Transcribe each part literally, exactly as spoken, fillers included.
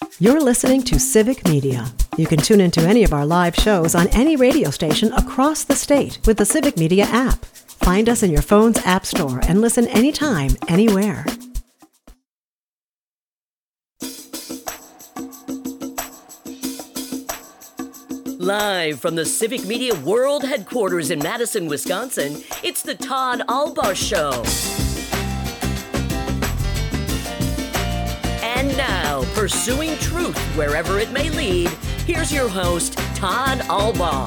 You're listening to Civic Media. You can tune into any of our live shows on any radio station across the state with the Civic Media app. Find us in your phone's app store and listen anytime, anywhere. Live from the Civic Media World Headquarters in Madison, Wisconsin, it's the Todd Albaugh Show. And now, pursuing truth wherever it may lead, here's your host, Todd Albaugh.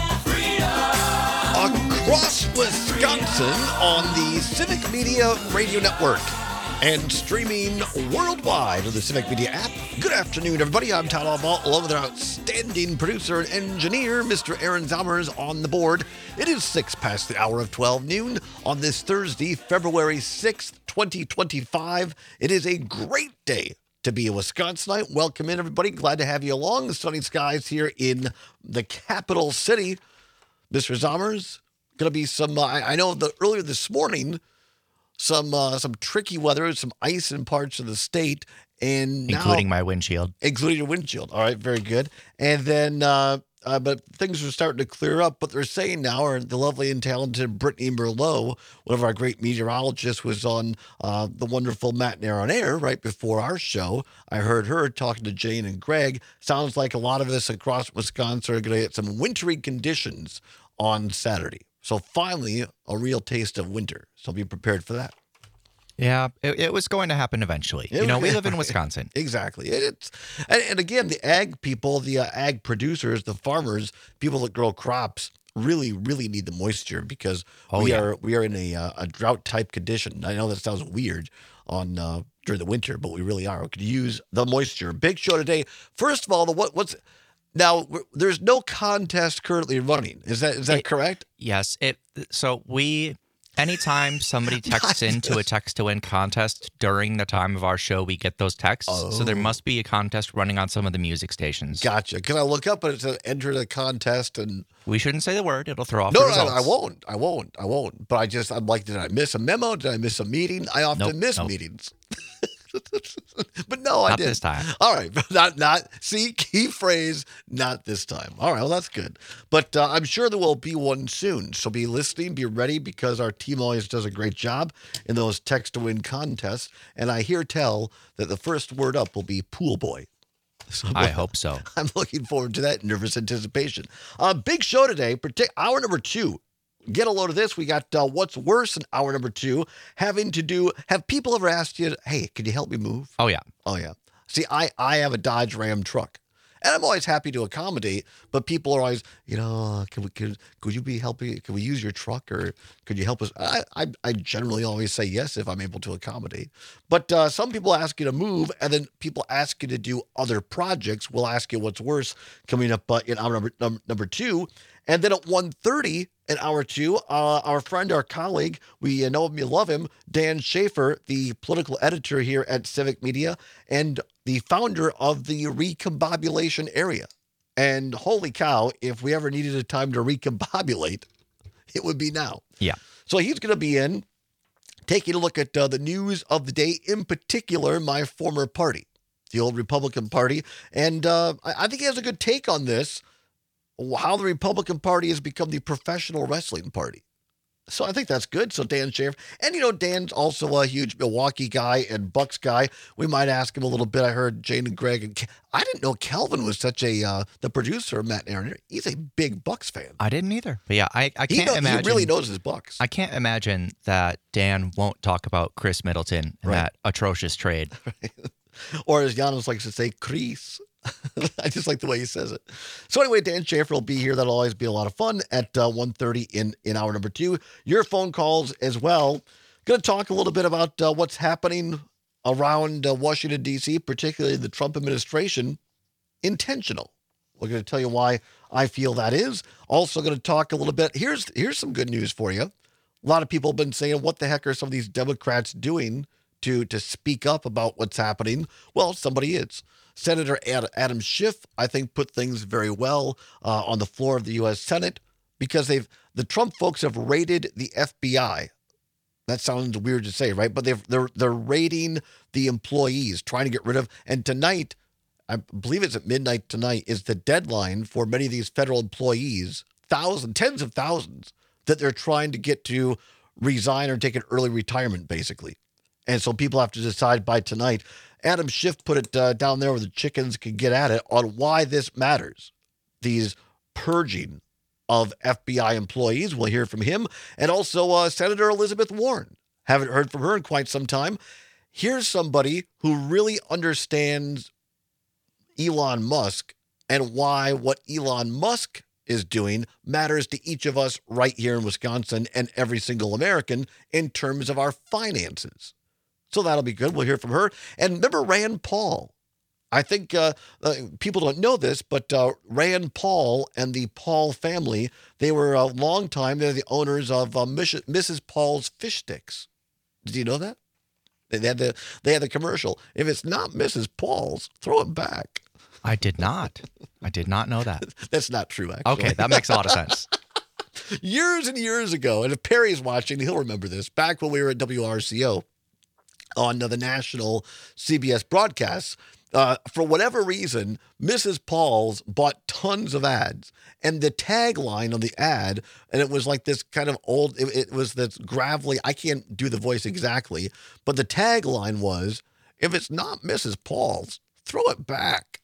Across Wisconsin on the Civic Media Radio Network and streaming worldwide on the Civic Media app. Good afternoon, everybody. I'm Todd Albaugh, along with our outstanding producer and engineer, Mister Aaron Zommers, on the board. It is six past the hour of twelve noon on this Thursday, February sixth, twenty twenty-five. It is a great day to be a Wisconsinite. Welcome in, everybody. Glad to have you along. The sunny skies here in the capital city. Mister Zommers, going to be some, uh, I, I know the earlier this morning, some uh, some tricky weather, some ice in parts of the state. and now, Including my windshield. Including your windshield. All right, very good. And then, uh, uh, but things are starting to clear up. But they're saying now, or the lovely and talented Brittany Merlot, one of our great meteorologists, was on uh, the wonderful Matt and Air on Air right before our show. I heard her talking to Jane and Greg. Sounds like a lot of us across Wisconsin are going to get some wintry conditions on Saturday. So finally, a real taste of winter. So be prepared for that. Yeah, it, it was going to happen eventually. It you know, we was- live in Wisconsin. Exactly. It's and, and again, the ag people, the uh, ag producers, the farmers, people that grow crops really, really need the moisture because Oh, we yeah. are we are in a uh, a drought type condition. I know that sounds weird on uh, during the winter, but we really are. We could use the moisture. Big show today. First of all, the what what's now we're- there's no contest currently running. Is that is that It- correct? Yes. It. So we, anytime somebody texts into a text to win contest during the time of our show, we get those texts. So there Oh. must be a contest running on some of the music stations. Gotcha. Can I look up and it says enter the contest and We shouldn't say the word. It'll throw off no, the no, results. I won't. I won't. I won't. But I just, I'm like, did I miss a memo? Did I miss a meeting? I often Nope, miss nope. meetings. But no, I Not didn't. this time. All right. Not, not, see, key phrase, not this time. All right. Well, that's good. But uh, I'm sure there will be one soon. So be listening, be ready, because our team always does a great job in those text to win contests. And I hear tell that the first word up will be pool boy. So I hope so. I'm looking forward to that nervous anticipation. Uh, big show today, partic- hour number two. Get a load of this. We got uh, what's worse in hour number two, having to do, have people ever asked you, hey, can you help me move? Oh, yeah. Oh, yeah. See, I, I have a Dodge Ram truck, and I'm always happy to accommodate, but people are always, you know, can we, could, could you be helping, can we use your truck, or could you help us? I, I, I generally always say yes if I'm able to accommodate. But uh, some people ask you to move, and then people ask you to do other projects. We'll ask you what's worse coming up uh, in hour number, num- number two. And then at one thirty in hour two, uh, our friend, our colleague, we uh, know him, you love him, Dan Schaefer, the political editor here at Civic Media and the founder of the Recombobulation Area. And holy cow, if we ever needed a time to recombobulate, it would be now. Yeah. So he's going to be in, taking a look at uh, the news of the day, in particular, my former party, the old Republican Party. And uh, I, I think he has a good take on this, how the Republican Party has become the professional wrestling party. So I think that's good. So Dan Schaefer, and you know, Dan's also a huge Milwaukee guy and Bucks guy. We might ask him a little bit. I heard Jane and Greg, and Ke- I didn't know Kelvin was such a, uh, the producer of Matt and Aaron. He's a big Bucks fan. I didn't either. But yeah, I, I He, can't know- imagine. he really knows his Bucks. I can't imagine that Dan won't talk about Chris Middleton and Right. that atrocious trade. Or as Janos likes to say, Chris. I just like the way he says it. So anyway, Dan Schaefer will be here. That'll always be a lot of fun at uh, one thirty in, in hour number two. Your phone calls as well. Going to talk a little bit about uh, what's happening around uh, Washington, D C, particularly the Trump administration. Intentional. We're going to tell you why I feel that is. Also going to talk a little bit. Here's, here's some good news for you. A lot of people have been saying, what the heck are some of these Democrats doing to, to speak up about what's happening? Well, somebody is. Senator Ad- Adam Schiff, I think, put things very well uh, on the floor of the U S Senate because they've the Trump folks have raided the F B I. That sounds weird to say, right? But they've, they're they're raiding the employees, trying to get rid of. And tonight, I believe it's at midnight tonight, is the deadline for many of these federal employees, thousands, tens of thousands, that they're trying to get to resign or take an early retirement, basically. And so people have to decide by tonight. Adam Schiff put it uh, down there where the chickens can get at it on why this matters. These purging of F B I employees. We'll hear from him. And also uh, Senator Elizabeth Warren. Haven't heard from her in quite some time. Here's somebody who really understands Elon Musk and why what Elon Musk is doing matters to each of us right here in Wisconsin and every single American in terms of our finances. So that'll be good. We'll hear from her. And remember Rand Paul. I think uh, uh, people don't know this, but uh, Rand Paul and the Paul family, they were a long time, they're the owners of uh, Missus Paul's Fish Sticks. Did you know that? They had the they had the commercial. If it's not Missus Paul's, throw it back. I did not. I did not know that. That's not true, actually. Okay, that makes a lot of sense. Years and years ago, and if Perry's watching, he'll remember this, back when we were at W R C O on the national C B S broadcasts, uh, for whatever reason, Missus Paul's bought tons of ads. And the tagline on the ad, and it was like this kind of old, it, it was this gravelly, I can't do the voice exactly, but the tagline was, if it's not Missus Paul's, throw it back.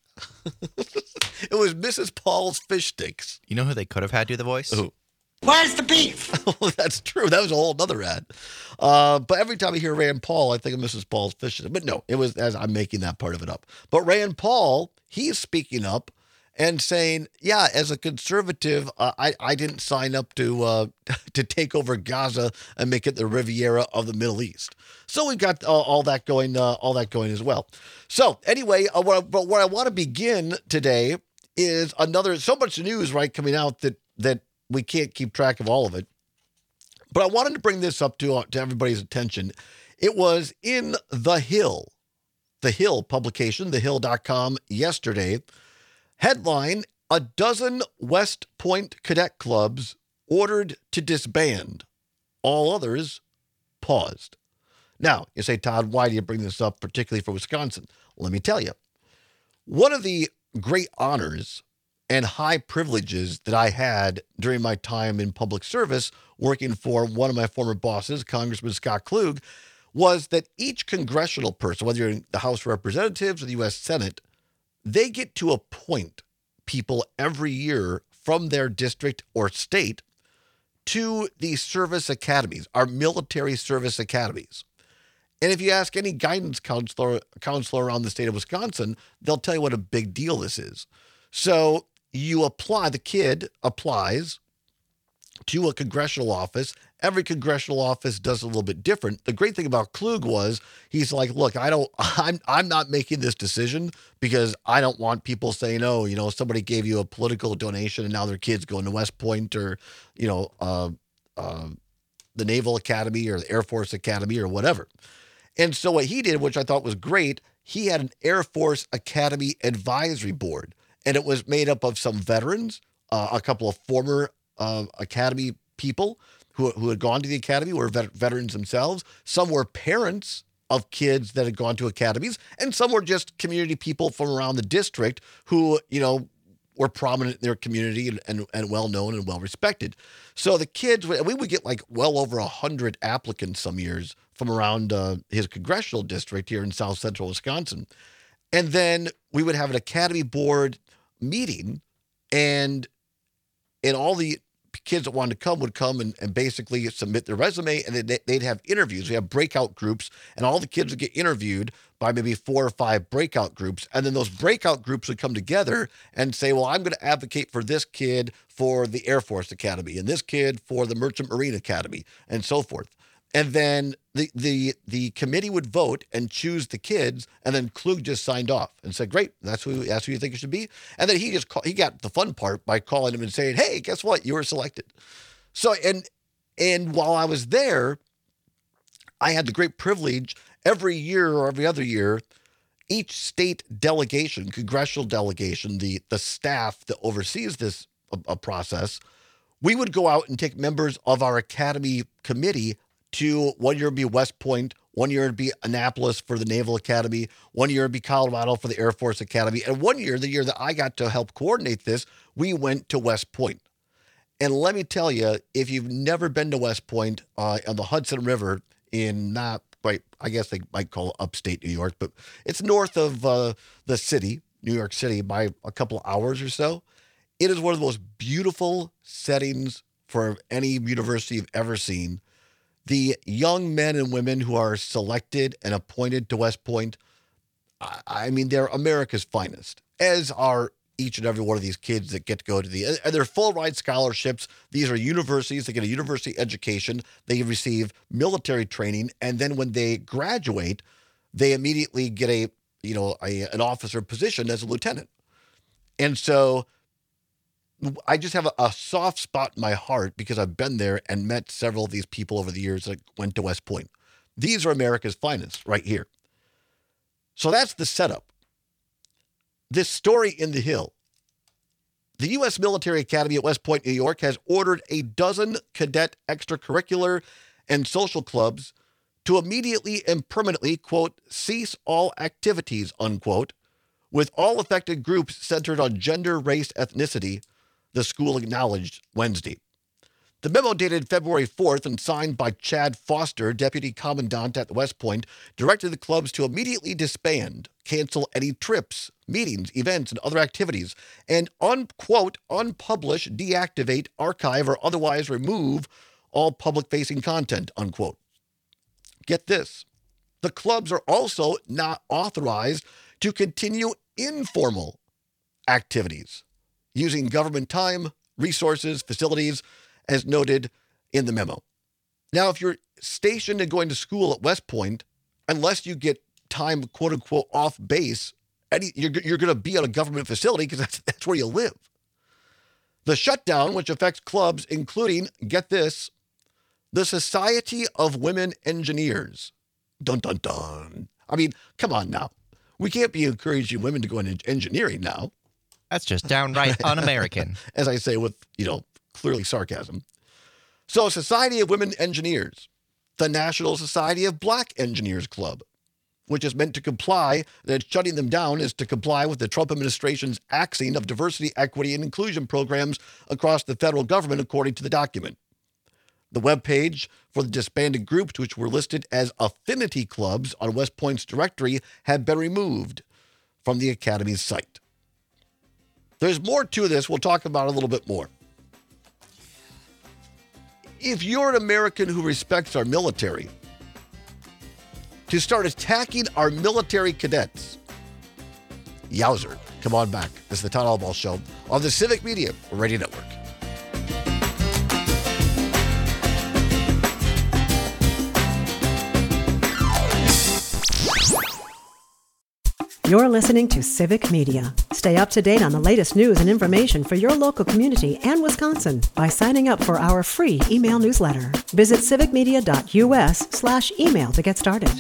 It was Missus Paul's Fish Sticks. You know who they could have had do the voice? Who? Where's the beef? That's true. That was a whole other ad. Uh, but every time I hear Rand Paul, I think of Missus Paul's Fish Sticks. But no, it was as I'm making that part of it up. But Rand Paul, he's speaking up and saying, yeah, as a conservative, uh, I, I didn't sign up to uh, to take over Gaza and make it the Riviera of the Middle East. So we've got uh, all that going, uh, all that going as well. So anyway, uh, what I, but where I want to begin today is another, so much news, right, coming out that that we can't keep track of all of it. But I wanted to bring this up to, uh, to everybody's attention. It was in The Hill, The Hill publication, the hill dot com yesterday. Headline, a dozen West Point cadet clubs ordered to disband. All others paused. Now, you say, Todd, why do you bring this up, particularly for Wisconsin? Let me tell you. One of the great honors and high privileges that I had during my time in public service working for one of my former bosses, Congressman Scott Klug, was that each congressional person, whether you're in the House of Representatives or the U S Senate, they get to appoint people every year from their district or state to the service academies, our military service academies. And if you ask any guidance counselor, counselor around the state of Wisconsin, they'll tell you what a big deal this is. So you apply, the kid applies to a congressional office. Every congressional office does it a little bit different. The great thing about Klug was he's like, look, I don't, I'm, I'm not making this decision because I don't want people saying, oh, you know, somebody gave you a political donation and now their kid's going to West Point or, you know, uh, uh, the Naval Academy or the Air Force Academy or whatever. And so what he did, which I thought was great, he had an Air Force Academy advisory board, and it was made up of some veterans, uh, a couple of former uh, Academy people who, who had gone to the Academy, were vet- veterans themselves. Some were parents of kids that had gone to academies, and some were just community people from around the district who, you know, were prominent in their community and, and, and well-known and well-respected. So the kids, we would get like well over one hundred applicants some years from around uh, his congressional district here in south central Wisconsin. And then we would have an Academy board meeting, and and all the kids that wanted to come would come and, and basically submit their resume, and then they'd have interviews. We have breakout groups, and all the kids would get interviewed by maybe four or five breakout groups. And then those breakout groups would come together and say, well, I'm going to advocate for this kid for the Air Force Academy and this kid for the Merchant Marine Academy and so forth. And then the the the committee would vote and choose the kids, and then Klug just signed off and said, "Great, that's who that's who you think it should be." And then he just call, he got the fun part by calling him and saying, "Hey, guess what? You were selected." So and and while I was there, I had the great privilege every year or every other year, each state delegation, congressional delegation, the the staff that oversees this a, a process, we would go out and take members of our Academy committee to one year be West Point, One year it'd be Annapolis for the Naval Academy. One year it'd be Colorado for the Air Force Academy. And one year, the year that I got to help coordinate this, we went to West Point. And let me tell you, if you've never been to West Point uh, on the Hudson River in not quite, I guess they might call it upstate New York, but it's north of uh, the city, New York City, by a couple hours or so. It is one of the most beautiful settings for any university you've ever seen. The young men and women who are selected and appointed to West Point, I, I mean, they're America's finest, as are each and every one of these kids that get to go to the, and they're full ride scholarships. These are universities. They get a university education. They receive military training. And then when they graduate, they immediately get a, you know, a, an officer position as a lieutenant. And so I just have a, a soft spot in my heart because I've been there and met several of these people over the years that went to West Point. These are America's finest right here. So that's the setup. This story in the Hill. The U S Military Academy at West Point, New York, has ordered a dozen cadet extracurricular and social clubs to immediately and permanently, quote, cease all activities, unquote, with all affected groups centered on gender, race, ethnicity, the school acknowledged Wednesday. The memo dated February fourth and signed by Chad Foster, deputy commandant at West Point, directed the clubs to immediately disband, cancel any trips, meetings, events, and other activities, and, unquote, unpublish, deactivate, archive, or otherwise remove all public-facing content, unquote. Get this. The clubs are also not authorized to continue informal activities using government time, resources, facilities, as noted in the memo. Now, if you're stationed and going to school at West Point, unless you get time, quote unquote, off base, any, you're, you're going to be at a government facility because that's, that's where you live. The shutdown, which affects clubs, including, get this, the Society of Women Engineers. Dun, dun, dun. I mean, come on now. We can't be encouraging women to go into engineering now. That's just downright un-American. As I say with, you know, clearly sarcasm. So, Society of Women Engineers, the National Society of Black Engineers Club, which is meant to comply, that shutting them down is to comply with the Trump administration's axing of diversity, equity, and inclusion programs across the federal government, according to the document. The webpage for the disbanded groups, which were listed as affinity clubs on West Point's directory, had been removed from the Academy's site. There's more to this. We'll talk about it a little bit more. If you're an American who respects our military, to start attacking our military cadets, yowzer, come on back. This is the Todd Albaugh Show on the Civic Media Radio Network. You're listening to Civic Media. Stay up to date on the latest news and information for your local community and Wisconsin by signing up for our free email newsletter. Visit civicmedia.us slash email to get started.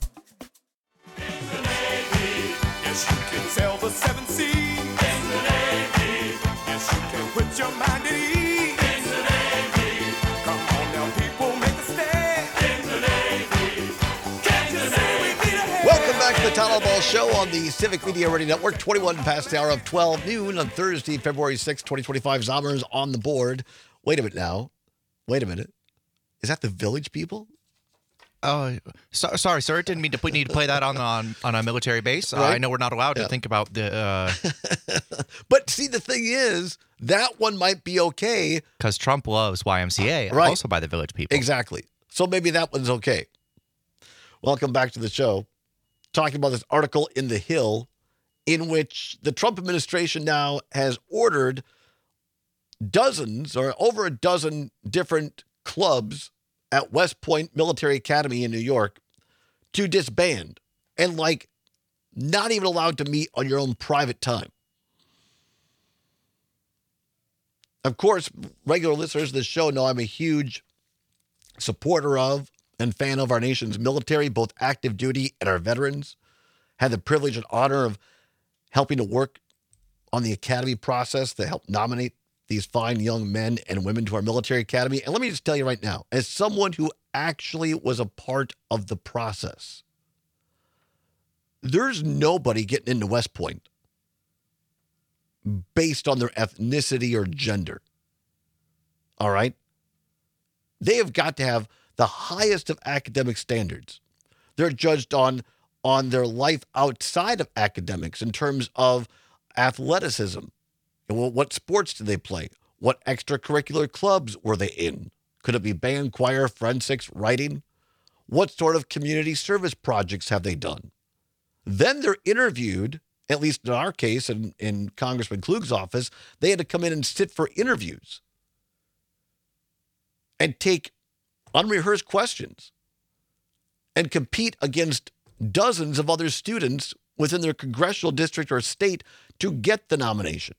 The Todd Albaugh Show on the Civic Media Radio Network, twenty-one past the hour of twelve noon on Thursday, February sixth, twenty twenty-five. Zommers on the board. Wait a minute now. Wait a minute. Is that the Village People? Oh, so, sorry, sir. Didn't mean to put, need to play that on on, on a military base. Right? Uh, I know we're not allowed yeah. to think about the... Uh... But see, the thing is, that one might be okay. Because Trump loves Y M C A, right. Also by the Village People. Exactly. So maybe that one's okay. Welcome back to the show. Talking about this article in The Hill in which the Trump administration now has ordered dozens or over a dozen different clubs at West Point Military Academy in New York to disband and, like, not even allowed to meet on your own private time. Of course, regular listeners of this show know I'm a huge supporter of and fan of our nation's military, both active duty and our veterans. Had the privilege and honor of helping to work on the academy process to help nominate these fine young men and women to our military academy. And let me just tell you right now, as someone who actually was a part of the process. There's nobody getting into West Point based on their ethnicity or gender. All right? They have got to have the highest of academic standards. They're judged on, on their life outside of academics in terms of athleticism. And what sports did they play? What extracurricular clubs were they in? Could it be band, choir, forensics, writing? What sort of community service projects have they done? Then they're interviewed, at least in our case, in, in Congressman Klug's office, they had to come in and sit for interviews and take unrehearsed questions and compete against dozens of other students within their congressional district or state to get the nomination.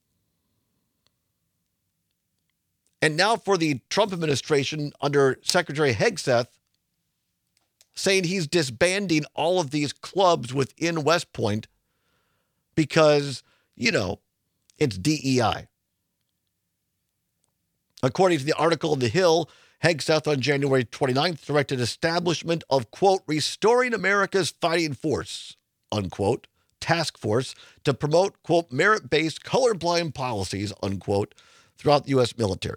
And now for the Trump administration under Secretary Hegseth saying he's disbanding all of these clubs within West Point because, you know, it's D E I. According to the article in The Hill, Hegseth on January twenty-ninth directed establishment of, quote, Restoring America's Fighting Force, unquote, task force to promote, quote, merit-based colorblind policies, unquote, throughout the U S military.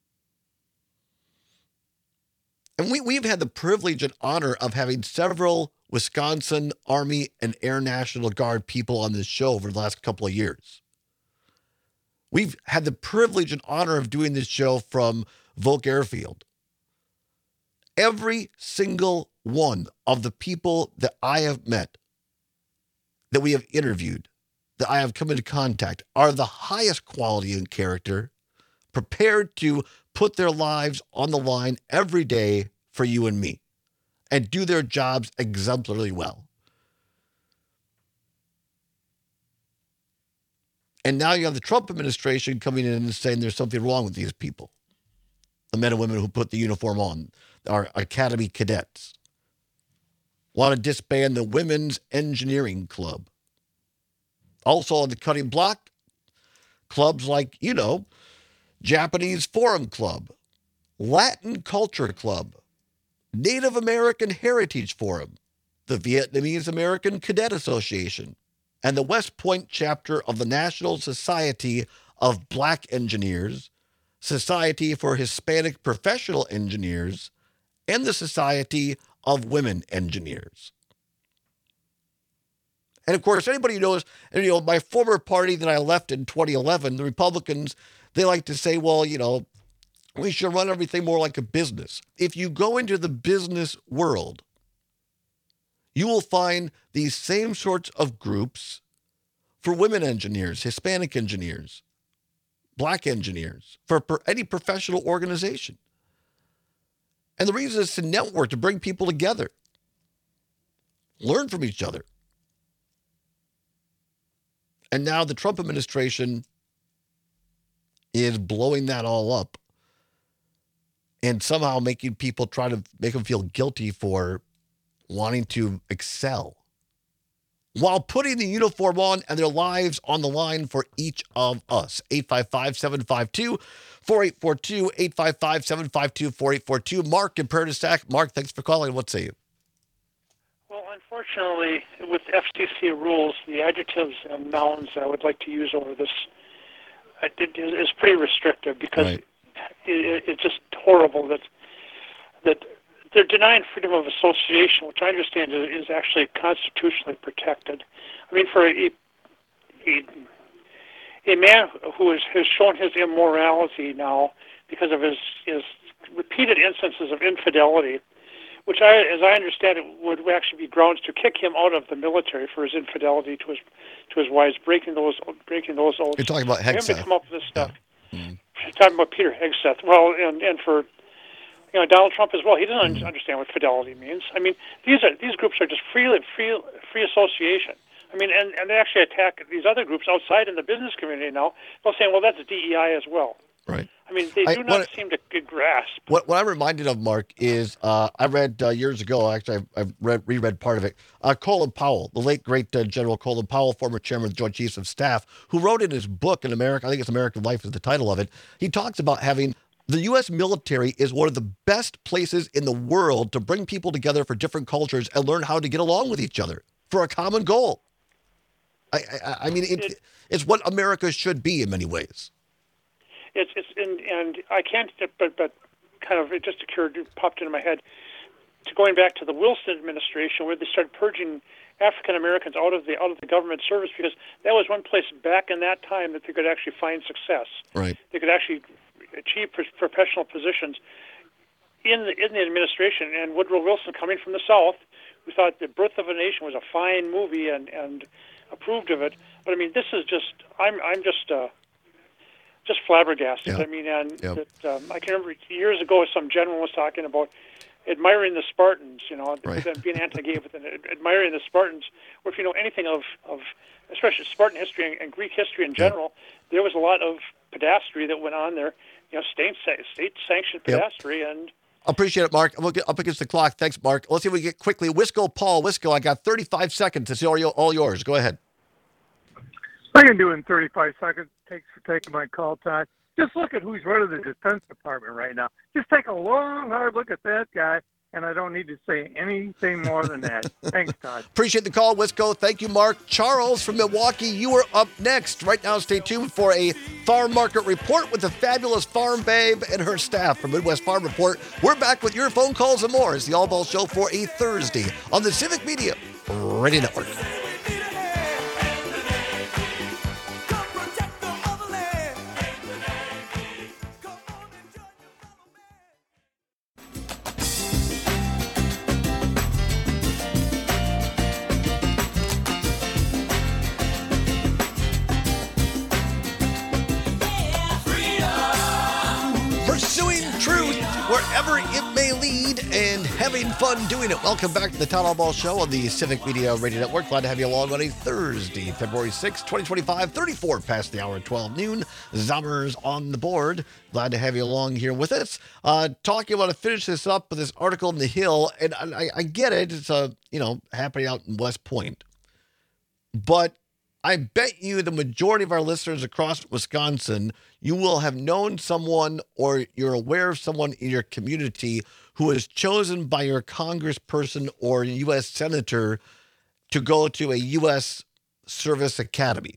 And we, we've had the privilege and honor of having several Wisconsin Army and Air National Guard people on this show over the last couple of years. We've had the privilege and honor of doing this show from Volk Airfield. Every single one of the people that I have met, that we have interviewed, that I have come into contact, are the highest quality and character, prepared to put their lives on the line every day for you and me and do their jobs exemplarily well. And now you have the Trump administration coming in and saying there's something wrong with these people, the men and women who put the uniform on, our academy cadets. Want to disband the Women's Engineering Club. Also on the cutting block, clubs like, you know, Japanese Forum Club, Latin Culture Club, Native American Heritage Forum, the Vietnamese American Cadet Association, and the West Point chapter of the National Society of Black Engineers, Society for Hispanic Professional Engineers, and the Society of Women Engineers. And of course, anybody who knows, and, you know, my former party that I left in twenty eleven, the Republicans, they like to say, well, you know, we should run everything more like a business. If you go into the business world, you will find these same sorts of groups for women engineers, Hispanic engineers, black engineers, for any professional organization. And the reason is to network, to bring people together, learn from each other. And now the Trump administration is blowing that all up and somehow making people try to make them feel guilty for wanting to excel while putting the uniform on and their lives on the line for each of us. eight five five, seven five two, four eight four two, eight five five, seven five two, four eight four two. Mark in Prairie du Sac. Mark, thanks for calling. What say you? Well, unfortunately, with F C C rules, the adjectives and nouns I would like to use over this uh, it is pretty restrictive because Right. it, it's just horrible that that they're denying freedom of association, which I understand is, is actually constitutionally protected. I mean, for a a, a man who is, has shown his immorality now because of his, his repeated instances of infidelity, which I, as I understand it, would actually be grounds to kick him out of the military for his infidelity to his to his wives, breaking those breaking those oaths. You're talking about For him Hegseth. to come up with this stuff. Yeah. Mm. She's talking about Peter Hegseth. Well, and and for you know Donald Trump as well. He doesn't mm. understand what fidelity means. I mean, these are these groups are just free free free association. I mean, and, and they actually attack these other groups outside in the business community now. They're saying, well, that's D E I as well. Right. I mean, they do I, not what, seem to grasp. What, what I'm reminded of, Mark, is uh, I read uh, years ago, actually, I've, I've read, reread part of it, uh, Colin Powell, the late, great uh, General Colin Powell, former chairman of the Joint Chiefs of Staff, who wrote in his book, in America, I think it's American Life is the title of it, he talks about having The U S military is one of the best places in the world to bring people together for different cultures and learn how to get along with each other for a common goal. I, I, I mean, it, It- it's what America should be in many ways. It's it's and, and I can't, but but kind of it just occurred, it popped into my head. To going back to the Wilson administration, where they started purging African Americans out of the out of the government service, because that was one place back in that time that they could actually find success. Right. They could actually achieve pro- professional positions in the in the administration. And Woodrow Wilson, coming from the South, who thought The Birth of a Nation was a fine movie and and approved of it. But I mean, this is just I'm I'm just uh, just flabbergasted. Yeah. I mean, and Yeah. that, um, I can remember years ago some general was talking about admiring the Spartans, you know, Right. being anti-gay, but then admiring the Spartans. Or if you know anything of, of especially Spartan history and, and Greek history in general, there was a lot of pedastry that went on there, you know, state state sanctioned Yep. pedastry, and Appreciate it, Mark. We'll get up against the clock. Thanks, Mark. Let's see if we get quickly. Wisco Paul. Wisco, I got thirty-five seconds. It's all, your- all yours. Go ahead. I can do it in thirty-five seconds. Thanks for taking my call, Todd. Just look at who's running the Defense Department right now. Just take a long, hard look at that guy, and I don't need to say anything more than that. Thanks, Todd. Appreciate the call, Wisco. Thank you, Mark. Charles from Milwaukee, you are up next. Right now, stay tuned for a farm market report with the fabulous Farm Babe and her staff from Midwest Farm Report. We're back with your phone calls and more. It's the All Ball Show for a Thursday on the Civic Media Radio Network. Pursuing truth wherever it may lead and having fun doing it. Welcome back to the Todd Ball Show on the Civic Media Radio Network. Glad to have you along on a Thursday, February sixth, twenty twenty-five, thirty-four past the hour at twelve noon. Zommers on the board. Glad to have you along here with us. Uh, talking, I want to finish this up with this article in The Hill, and I, I get it. It's, uh, you know, happening out in West Point. But I bet you the majority of our listeners across Wisconsin, you will have known someone or you're aware of someone in your community who is chosen by your congressperson or U S senator to go to a U S service academy.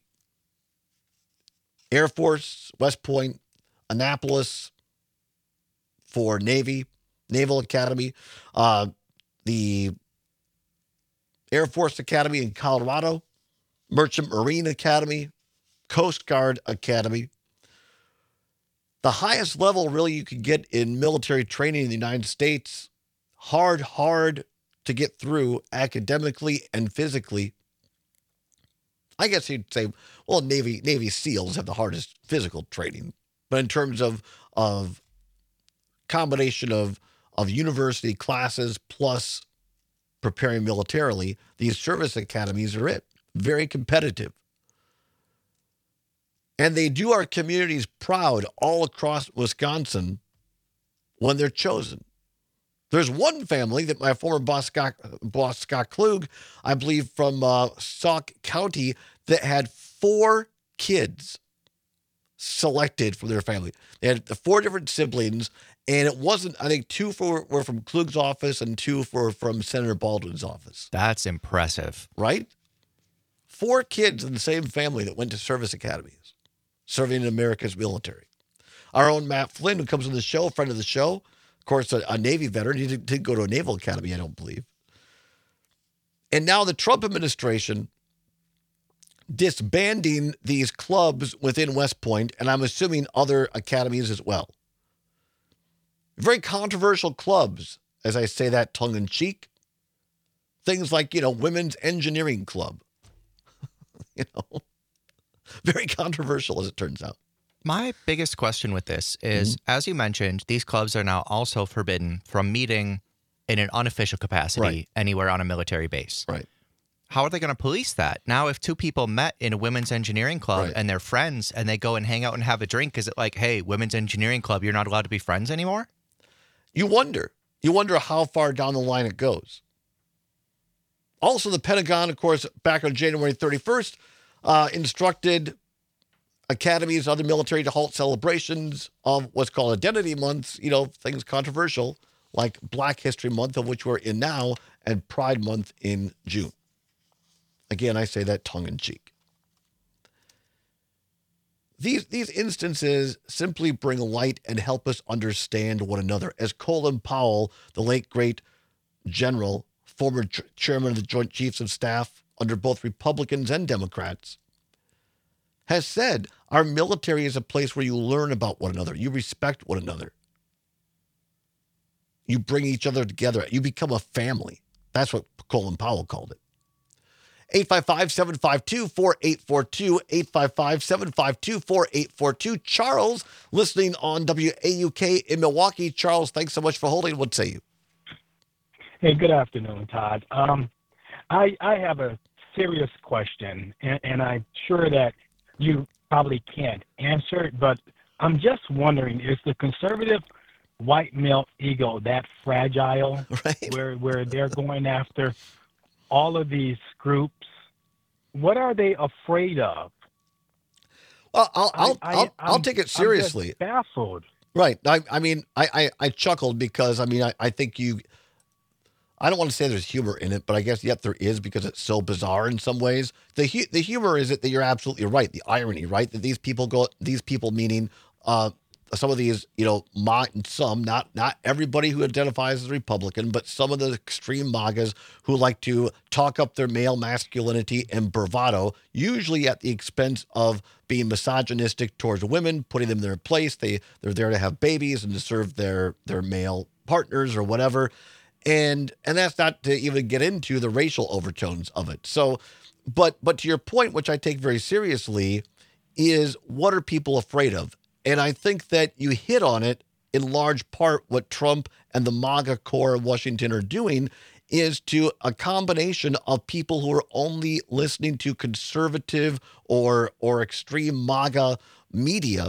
Air Force, West Point, Annapolis for Navy, Naval Academy, uh, the Air Force Academy in Colorado, Merchant Marine Academy, Coast Guard Academy. The highest level really you could get in military training in the United States, hard, hard to get through academically and physically. I guess you'd say, well, Navy Navy SEALs have the hardest physical training. But in terms of of combination of, of university classes plus preparing militarily, these service academies are it. Very competitive. And they do our communities proud all across Wisconsin when they're chosen. There's one family that my former boss, Scott, boss Scott Klug, I believe from uh, Sauk County, that had four kids selected from their family. They had the four different siblings, and it wasn't, I think two for, were from Klug's office and two were from Senator Baldwin's office. That's impressive. Right? Four kids in the same family that went to service academies, serving in America's military. Our own Matt Flynn, who comes on the show, a friend of the show, of course, a, a Navy veteran. He didn't, didn't go to a Naval Academy, I don't believe. And now the Trump administration disbanding these clubs within West Point, and I'm assuming other academies as well. Very controversial clubs, as I say that tongue-in-cheek. Things like, you know, Women's Engineering Club. You know, very controversial as it turns out. My biggest question with this is, Mm-hmm. as you mentioned, these clubs are now also forbidden from meeting in an unofficial capacity Right. anywhere on a military base. Right. How are they going to police that? Now, if two people met in a women's engineering club Right. and they're friends and they go and hang out and have a drink, is it like, hey, women's engineering club, you're not allowed to be friends anymore? You wonder. You wonder how far down the line it goes. Also, the Pentagon, of course, back on January thirty-first, uh, instructed academies, other military to halt celebrations of what's called Identity Months, you know, things controversial like Black History Month, of which we're in now, and Pride Month in June. Again, I say that tongue in cheek. These, these instances simply bring light and help us understand one another. As Colin Powell, the late great general, former ch- chairman of the Joint Chiefs of Staff under both Republicans and Democrats, has said, our military is a place where you learn about one another. You respect one another. You bring each other together. You become a family. That's what Colin Powell called it. eight five five, seven five two, four eight four two, eight five five, seven five two, four eight four two. Charles, listening on W A U K in Milwaukee. Charles, thanks so much for holding. What say you? Hey, good afternoon, Todd. Um, I I have a serious question, and, and I'm sure that you probably can't answer it, but I'm just wondering, is the conservative white male ego that fragile, right, where where they're going after all of these groups? What are they afraid of? Well, I'll I'll I, I, I'll, I'll I'm- take it I'm seriously. just baffled. Right. I I mean, I, I, I chuckled because, I mean, I, I think you, I don't want to say there's humor in it, but I guess yet there is because it's so bizarre in some ways. The hu- the humor is it that you're absolutely right. The irony, right? That these people go, these people meaning uh, some of these, you know, ma- some, not not everybody who identifies as Republican, but some of the extreme MAGAs who like to talk up their male masculinity and bravado, usually at the expense of being misogynistic towards women, putting them in their place. They they're there to have babies and to serve their their male partners or whatever. And and that's not to even get into the racial overtones of it. So, but but to your point, which I take very seriously, is what are people afraid of? And I think that you hit on it in large part. What Trump and the MAGA core of Washington are doing is to a combination of people who are only listening to conservative or or extreme MAGA media,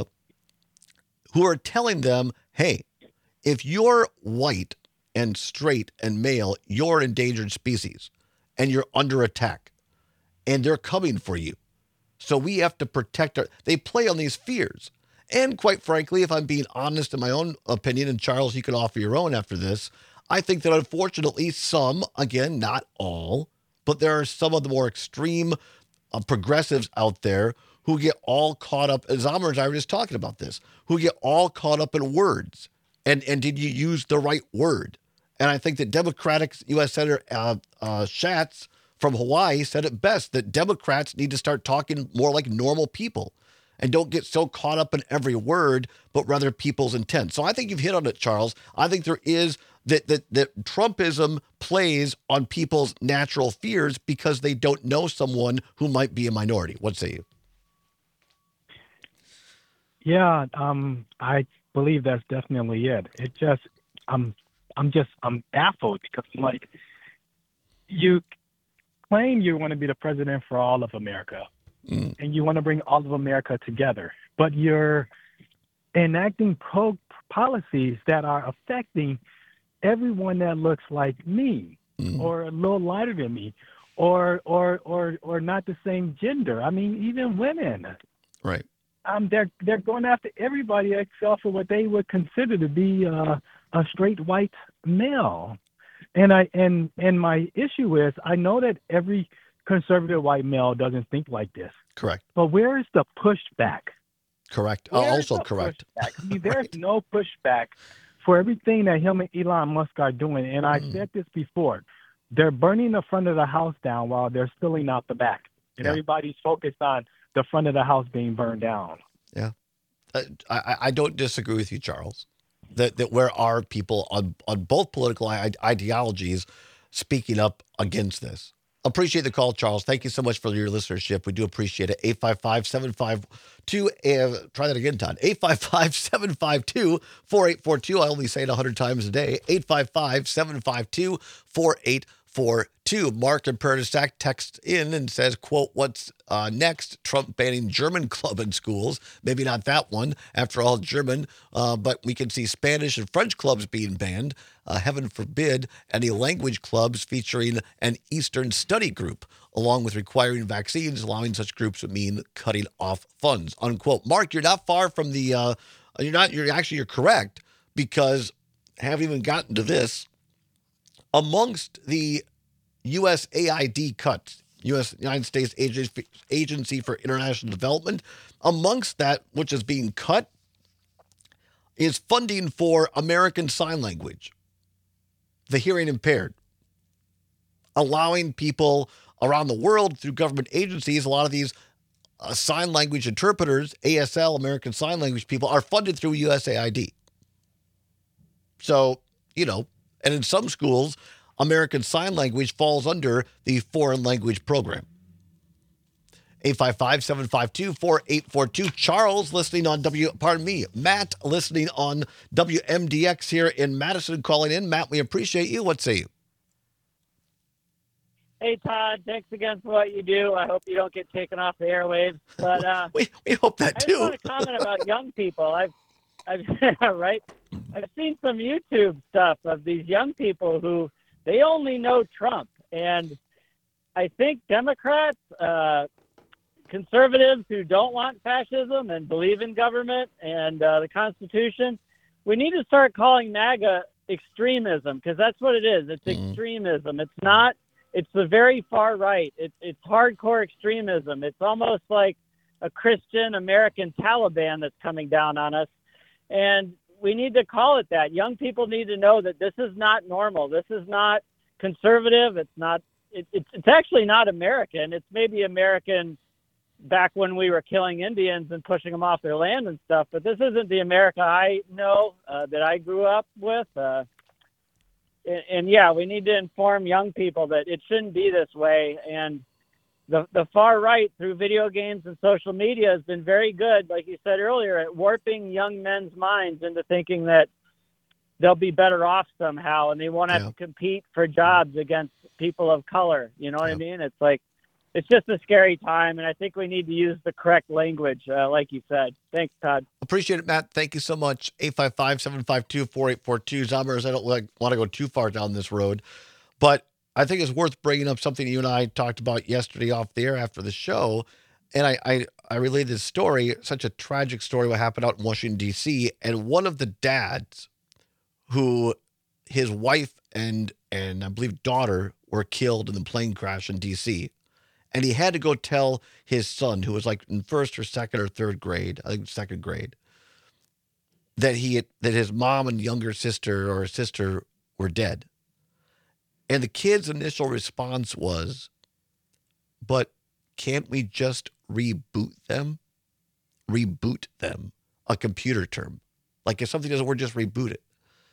who are telling them, hey, if you're white and straight and male, you're an endangered species and you're under attack and they're coming for you. So we have to protect our, they play on these fears. And quite frankly, if I'm being honest in my own opinion, and Charles, you can offer your own after this, I think that unfortunately some, again, not all, but there are some of the more extreme uh, progressives out there who get all caught up, as Amr and I were just talking about this, who get all caught up in words. And, and did you use the right word? And I think that Democratic U S Senator uh, uh, Schatz from Hawaii said it best, that Democrats need to start talking more like normal people and don't get so caught up in every word, but rather people's intent. So I think you've hit on it, Charles. I think there is that that that Trumpism plays on people's natural fears because they don't know someone who might be a minority. What say you? Yeah, um, I believe that's definitely it. It just, I'm, I'm just, I'm baffled because, like, you claim you want to be the president for all of America, mm. and you want to bring all of America together, but you're enacting pro policies that are affecting everyone that looks like me, mm. or a little lighter than me, or or or or not the same gender. I mean, even women. Right. Um, they're they're going after everybody except for what they would consider to be uh, a straight white male, and I and and my issue is I know that every conservative white male doesn't think like this. Correct. But where is the pushback? Correct. Where also is the correct. Pushback? I mean, there's Right. no pushback for everything that him and Elon Musk are doing. And I Mm. said this before: they're burning the front of the house down while they're spilling out the back, and Yeah. everybody's focused on the front of the house being burned down. Yeah. Uh, I, I don't disagree with you, Charles, that, that where are people on, on both political I- ideologies speaking up against this? Appreciate the call, Charles. Thank you so much for your listenership. We do appreciate it. eight five five, seven five two, uh, try that again, Todd. eight five five, seven five two, four eight four two. I only say it one hundred times a day. eight five five, seven five two, four eight four Two, Mark in Prairie du Sac texts in and says, quote, what's uh, next? Trump banning German club in schools. Maybe not that one. After all, German, uh, but we can see Spanish and French clubs being banned. Uh, heaven forbid any language clubs featuring an Eastern study group, along with requiring vaccines. Allowing such groups would mean cutting off funds, unquote. Mark, you're not far from the, uh, you're not, you're actually, you're correct, because haven't even gotten to this. Amongst the U S A I D cuts, U S United States Agency for International Development, amongst that which is being cut is funding for American Sign Language, the hearing impaired, allowing people around the world through government agencies. A lot of these uh, sign language interpreters, A S L, American Sign Language people, are funded through U S A I D. So, you know, and in some schools, American Sign Language falls under the foreign language program. eight five five, seven five two, four eight four two. Charles listening on W, pardon me, Matt listening on W M D X here in Madison calling in. Matt, we appreciate you. What say you? Hey, Todd, thanks again for what you do. I hope you don't get taken off the airwaves. But uh, we, we hope that I too. I just want to comment about young people. I've, I've right? I've seen some YouTube stuff of these young people who they only know Trump. And I think Democrats, uh, conservatives who don't want fascism and believe in government and uh, the Constitution, we need to start calling MAGA extremism, because that's what it is. It's mm. extremism. It's not, it's the very far right. It, it's hardcore extremism. It's almost like a Christian American Taliban that's coming down on us. And we need to call it that. Young people need to know that this is not normal. This is not conservative. It's not. It, it's it's actually not American. It's maybe American back when we were killing Indians and pushing them off their land and stuff. But this isn't the America I know uh, that I grew up with. Uh, and, and yeah, we need to inform young people that it shouldn't be this way. And the the far right through video games and social media has been very good, like you said earlier, at warping young men's minds into thinking that they'll be better off somehow and they won't have yeah. to compete for jobs against people of color. You know what yeah. I mean? It's like, it's just a scary time. And I think we need to use the correct language, uh, like you said. Thanks, Todd. Appreciate it, Matt. Thank you so much. eight five five, seven five two, four eight four two. Zombers, I don't like, want to go too far down this road, but I think it's worth bringing up something you and I talked about yesterday off the air after the show. And I, I, I relayed this story, such a tragic story, what happened out in Washington, D C. And one of the dads who his wife and, and I believe daughter were killed in the plane crash in D C. And he had to go tell his son, who was like in first or second or third grade, I think second grade, that he had, that his mom and younger sister or sister were dead. And the kid's initial response was, but can't we just reboot them? Reboot them, a computer term. Like if something doesn't work, just reboot it.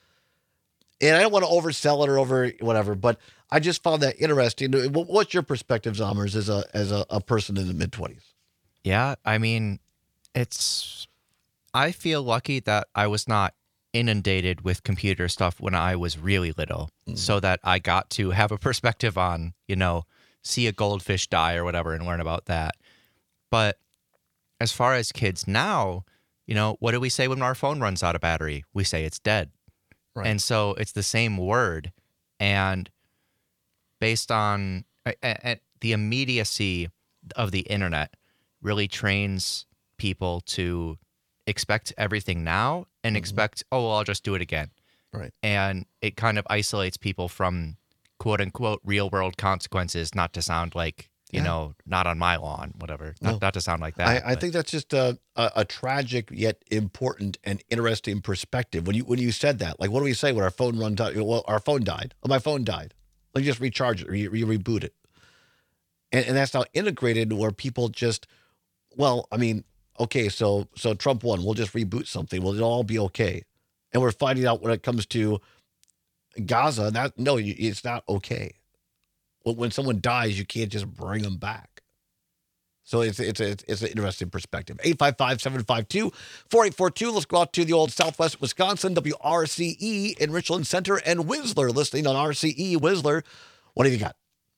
And I don't want to oversell it or over whatever, but I just found that interesting. What's your perspective, Zommers, as a as a, a person in the mid-twenties? Yeah, I mean, it's, I feel lucky that I was not inundated with computer stuff when I was really little, mm. so that I got to have a perspective on, you know, see a goldfish die or whatever and learn about that. But as far as kids now, you know, what do we say when our phone runs out of battery? We say it's dead. Right. And so it's the same word. And based on uh, uh, the immediacy of the internet really trains people to expect everything now and mm-hmm. expect, oh, well, I'll just do it again. Right. And it kind of isolates people from quote unquote real world consequences, not to sound like, you yeah. know, not on my lawn, whatever, not, no. not to sound like that. I, I think that's just a, a, a tragic yet important and interesting perspective. When you, when you said that, like, what do we say when our phone runs out? Well, our phone died. Oh, my phone died. Let me just recharge it or you, you reboot it. And, and that's now integrated where people just, well, I mean, okay, so so Trump won. We'll just reboot something. Will it all be okay? And we're finding out when it comes to Gaza, that no, it's not okay. When someone dies, you can't just bring them back. So it's it's a, it's an interesting perspective. eight five five, seven five two, four eight four two. Let's go out to the old Southwest Wisconsin, W R C E in Richland Center, and Whistler listening on R C E. Whistler, what have you got?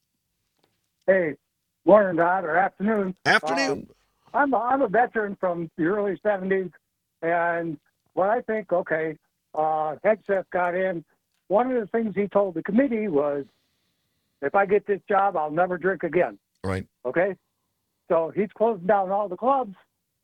Hey, morning, Todd, or afternoon. Afternoon. Uh, I'm, a, I'm a veteran from the early seventies, and what I think, okay, uh, Hegseth got in. One of the things he told the committee was, if I get this job, I'll never drink again. Right. Okay? So he's closing down all the clubs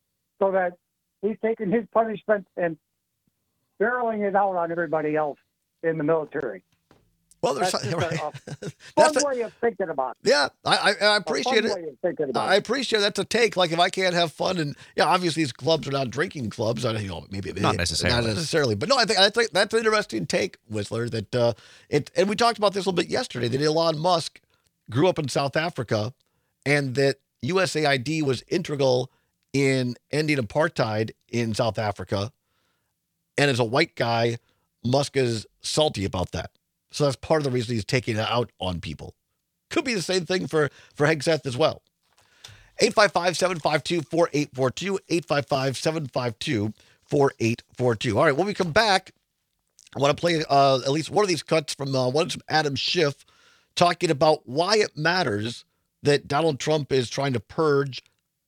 so that he's taking his punishment and barreling it out on everybody else in the military. Well, there's That's right. a, a fun That's a, way of thinking about it. yeah, I, I, I appreciate a fun it. Way of thinking about I it. appreciate that's a take. Like if I can't have fun, and yeah, obviously these clubs are not drinking clubs. I, you know, maybe Not necessarily. not necessarily, but no, I think I think that's an interesting take, Whistler. That uh, it, and we talked about this a little bit yesterday. That Elon Musk grew up in South Africa, and that U S A I D was integral in ending apartheid in South Africa. And as a white guy, Musk is salty about that. So that's part of the reason he's taking it out on people. Could be the same thing for, for Hegseth as well. eight five five, seven five two, four eight four two, eight five five, seven five two, four eight four two. All right, when we come back, I want to play uh, at least one of these cuts from uh, one from Adam Schiff talking about why it matters that Donald Trump is trying to purge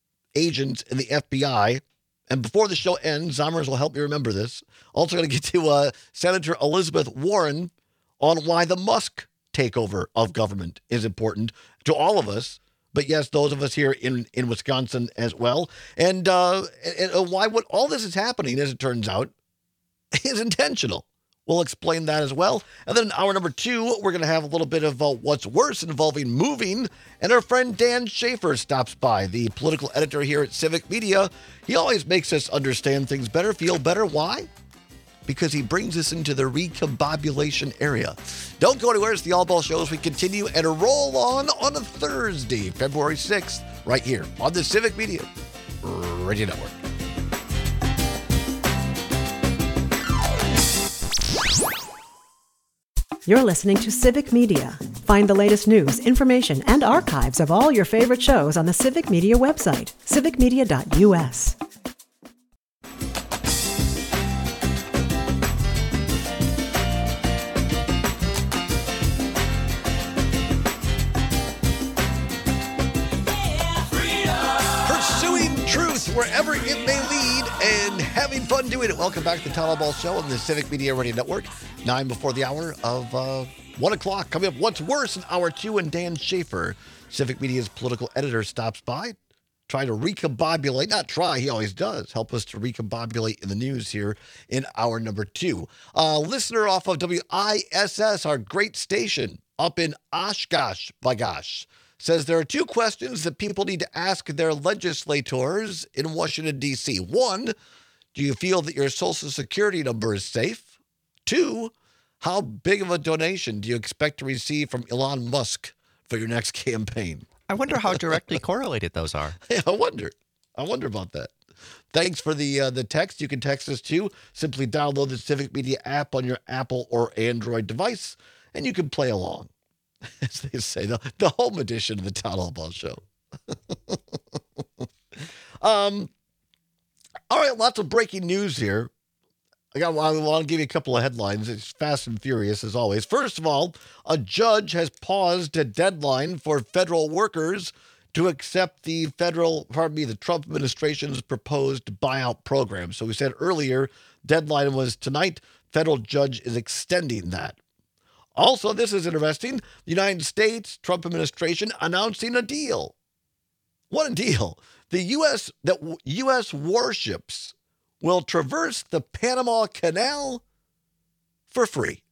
agents in the F B I. And before the show ends, Zommers will help me remember this. Also going to get to uh, Senator Elizabeth Warren on why the Musk takeover of government is important to all of us, but yes, those of us here in, in Wisconsin as well. And, uh, and, and why what all this is happening, as it turns out, is intentional. We'll explain that as well. And then in hour number two, we're going to have a little bit of uh, what's worse involving moving. And our friend Dan Schaefer stops by, the political editor here at Civic Media. He always makes us understand things better, feel better. Why? Because he brings us into the recombobulation area. Don't go anywhere. It's the All Ball Show as we continue and roll on on a Thursday, February sixth, right here on the Civic Media Radio Network. You're listening to Civic Media. Find the latest news, information, and archives of all your favorite shows on the Civic Media website, civic media dot u s. Wherever it may lead, and having fun doing it. Welcome back to the Town Ball Show on the Civic Media Radio Network. Nine before the hour of uh, one o'clock. Coming up, what's worse in hour two, and Dan Schaefer, Civic Media's political editor, stops by, trying to recombobulate. Not try, he always does. Help us to recombobulate in the news here in hour number two. Uh, listener off of W I S S, our great station up in Oshkosh, by gosh, says there are two questions that people need to ask their legislators in Washington, D C. One, do you feel that your Social Security number is safe? Two, how big of a donation do you expect to receive from Elon Musk for your next campaign? I wonder how directly correlated those are. Yeah, I wonder. I wonder about that. Thanks for the uh, the text. You can text us too. Simply download the Civic Media app on your Apple or Android device, and you can play along. As they say, the, the home edition of the Town Hall Ball Show. um, all right, lots of breaking news here. I got. I want to give you a couple of headlines. It's fast and furious as always. First of all, a judge has paused a deadline for federal workers to accept the federal, pardon me, the Trump administration's proposed buyout program. So we said earlier, deadline was tonight. Federal judge is extending that. Also, this is interesting. The United States Trump administration announcing a deal. What a deal. The U S that U S warships will traverse the Panama Canal for free.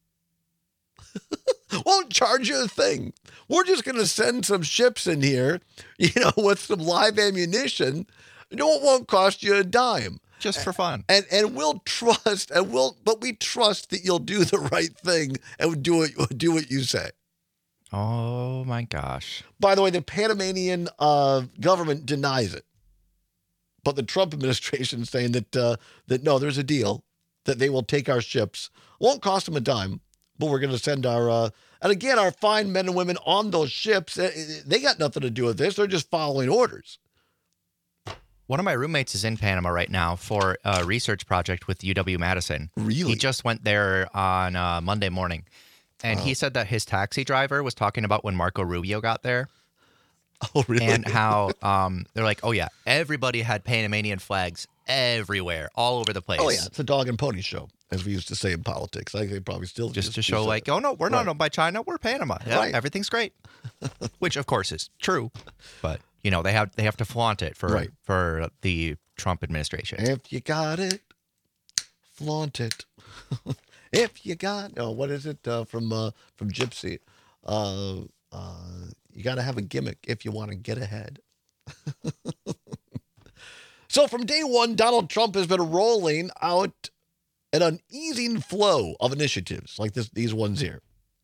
Won't charge you a thing. We're just going to send some ships in here, you know, with some live ammunition. You know, it won't cost you a dime. Just for fun. And and we'll trust, and we'll, but we trust that you'll do the right thing and do what, do what you say. Oh, my gosh. By the way, the Panamanian uh, government denies it. But the Trump administration is saying that, uh, that no, there's a deal, that they will take our ships. Won't cost them a dime, but we're going to send our, uh, and again, our fine men and women on those ships, they got nothing to do with this. They're just following orders. One of my roommates is in Panama right now for a research project with U W-Madison. Really? He just went there on uh, Monday morning. And Oh. he said that his taxi driver was talking about when Marco Rubio got there. Oh, really? And how um, they're like, oh, yeah, everybody had Panamanian flags everywhere, all over the place. Oh, yeah. It's a dog and pony show, as we used to say in politics. I think they probably still Just use- to show, use like, that. oh, no, we're not Right. owned by China. We're Panama. Yeah, Right. everything's great. Which, of course, is true. But, you know, they have they have to flaunt it for, Right. for the Trump administration. If you got it, flaunt it. If you got, oh, what is it uh, from uh, from Gypsy? Uh, uh, you got to have a gimmick if you want to get ahead. So from day one, Donald Trump has been rolling out an uneasing flow of initiatives like this, these ones here.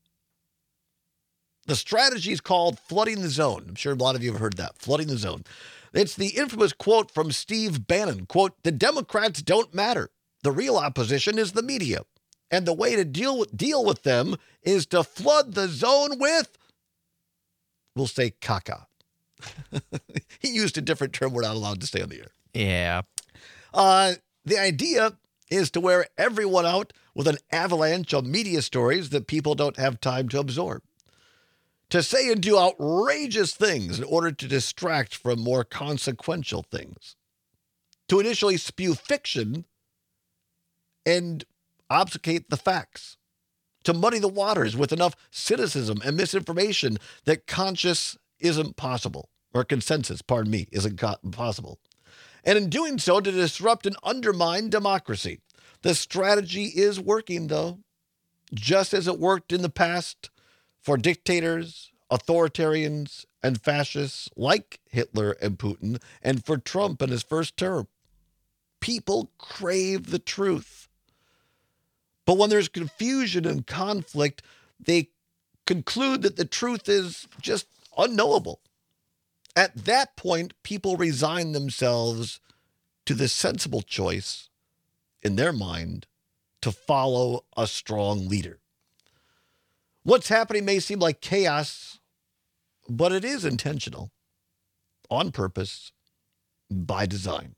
The strategy is called flooding the zone. I'm sure a lot of you have heard that, flooding the zone. It's the infamous quote from Steve Bannon, quote, "The Democrats don't matter. The real opposition is the media. And the way to deal with, deal with them is to flood the zone with," we'll say, caca. He used a different term we're not allowed to say on the air. Yeah. Uh, the idea is to wear everyone out with an avalanche of media stories that people don't have time to absorb. To say and do outrageous things in order to distract from more consequential things. To initially spew fiction and obfuscate the facts. To muddy the waters with enough cynicism and misinformation that conscious isn't possible. Or consensus, pardon me, isn't co- possible. And in doing so, to disrupt and undermine democracy. The strategy is working, though, just as it worked in the past for dictators, authoritarians, and fascists like Hitler and Putin, and for Trump in his first term. People crave the truth. But when there's confusion and conflict, they conclude that the truth is just unknowable. At that point, people resign themselves to the sensible choice, in their mind, to follow a strong leader. What's happening may seem like chaos, but it is intentional, on purpose, by design.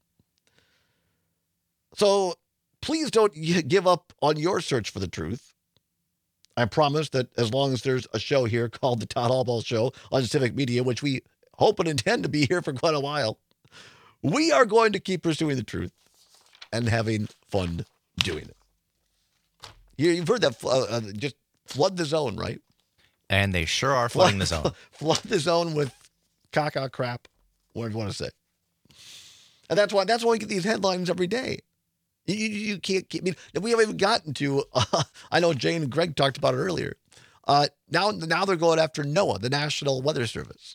So please don't give up on your search for the truth. I promise that as long as there's a show here called the Todd Albaugh Show on Civic Media, which we hope and intend to be here for quite a while, we are going to keep pursuing the truth and having fun doing it. You, you've heard that, uh, uh, just flood the zone, right? And they sure are flooding the zone. Flood the zone with caca crap, whatever you want to say. And that's why that's why we get these headlines every day. You, you, you can't keep, I mean, we haven't even gotten to, uh, I know Jane and Greg talked about it earlier. Uh, now, now they're going after NOAA, the National Weather Service.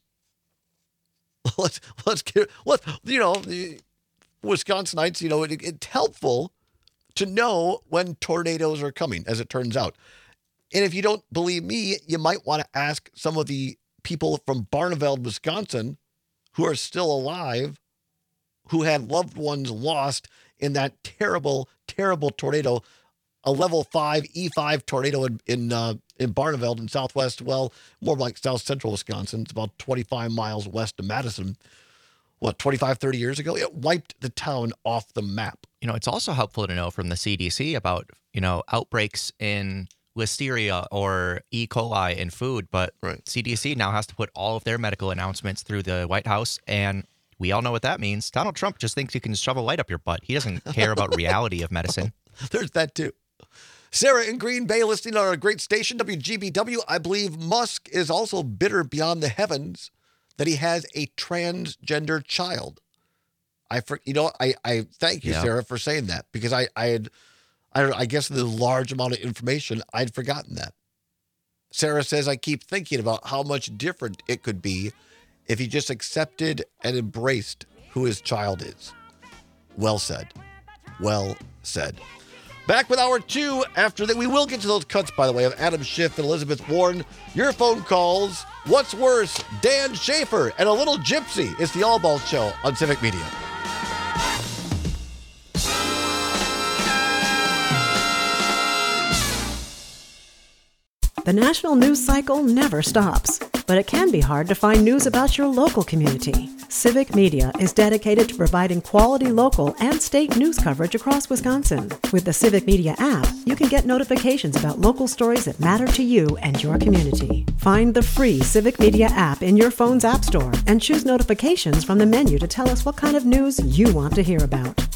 Let's, let's get, let you know, the Wisconsinites, you know, it, it's helpful to know when tornadoes are coming, as it turns out. And if you don't believe me, you might want to ask some of the people from Barneveld, Wisconsin, who are still alive, who had loved ones lost in that terrible, terrible tornado, a level five E five tornado in in, uh, in Barneveld in southwest, well, more like south central Wisconsin. It's about twenty-five miles west of Madison. What, twenty-five, thirty years ago? It wiped the town off the map. You know, it's also helpful to know from the C D C about, you know, outbreaks in Listeria or E. coli in food, but Right. C D C now has to put all of their medical announcements through the White House, and we all know what that means. Donald Trump just thinks you can shove a light up your butt. He doesn't care about reality of medicine. There's that too. Sarah in Green Bay listening on our great station, W G B W. I believe Musk is also bitter beyond the heavens that he has a transgender child. I, for, you know, I, I thank you, Yeah. Sarah, for saying that, because I, I had, I don't know, I guess the large amount of information, I'd forgotten that. Sarah says, I keep thinking about how much different it could be if he just accepted and embraced who his child is. Well said. Well said. Back with hour two. After that, we will get to those cuts, by the way, of Adam Schiff and Elizabeth Warren. Your phone calls. What's worse, Dan Schaefer and a little gypsy? It's the Albaugh Show on Civic Media. The national news cycle never stops, but it can be hard to find news about your local community. Civic Media is dedicated to providing quality local and state news coverage across Wisconsin. With the Civic Media app, you can get notifications about local stories that matter to you and your community. Find the free Civic Media app in your phone's app store and choose notifications from the menu to tell us what kind of news you want to hear about.